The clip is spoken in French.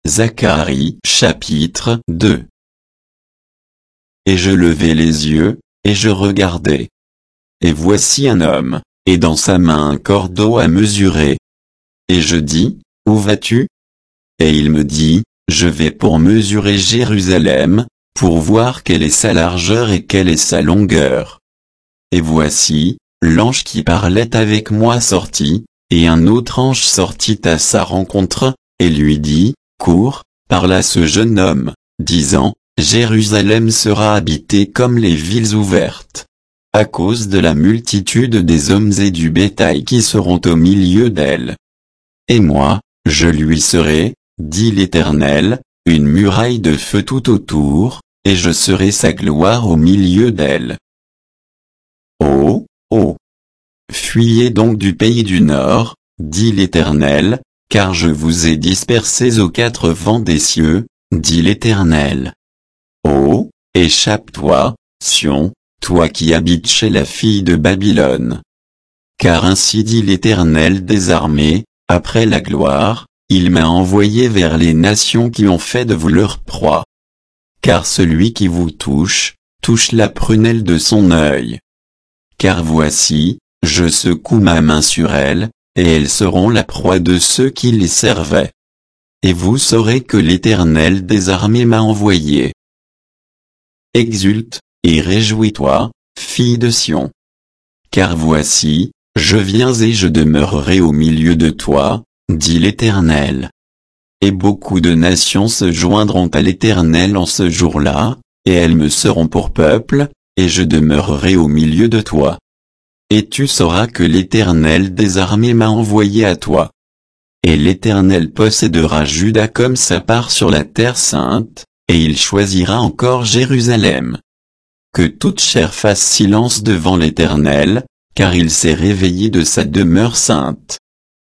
Zacharie chapitre 2. Et je levai les yeux, et je regardai. Et voici un homme, et dans sa main un cordeau à mesurer. Et je dis, où vas-tu? Et il me dit, je vais pour mesurer Jérusalem, pour voir quelle est sa largeur et quelle est sa longueur. Et voici, l'ange qui parlait avec moi sortit, et un autre ange sortit à sa rencontre, et lui dit, cours, parle à ce jeune homme, disant, Jérusalem sera habitée comme les villes ouvertes, à cause de la multitude des hommes et du bétail qui seront au milieu d'elle. Et moi, je lui serai, dit l'Éternel, une muraille de feu tout autour, et je serai sa gloire au milieu d'elle. Oh, oh! Fuyez donc du pays du Nord, dit l'Éternel, car je vous ai dispersés aux quatre vents des cieux, dit l'Éternel. Oh, échappe-toi, Sion, toi qui habites chez la fille de Babylone. Car ainsi dit l'Éternel des armées, après la gloire, il m'a envoyé vers les nations qui ont fait de vous leur proie. Car celui qui vous touche, touche la prunelle de son œil. Car voici, je secoue ma main sur elles, et elles seront la proie de ceux qui les servaient. Et vous saurez que l'Éternel des armées m'a envoyé. Exulte, et réjouis-toi, fille de Sion. Car voici, je viens et je demeurerai au milieu de toi, dit l'Éternel. Et beaucoup de nations se joindront à l'Éternel en ce jour-là, et elles me seront pour peuple, et je demeurerai au milieu de toi. Et tu sauras que l'Éternel des armées m'a envoyé à toi. Et l'Éternel possédera Juda comme sa part sur la terre sainte, et il choisira encore Jérusalem. Que toute chair fasse silence devant l'Éternel, car il s'est réveillé de sa demeure sainte.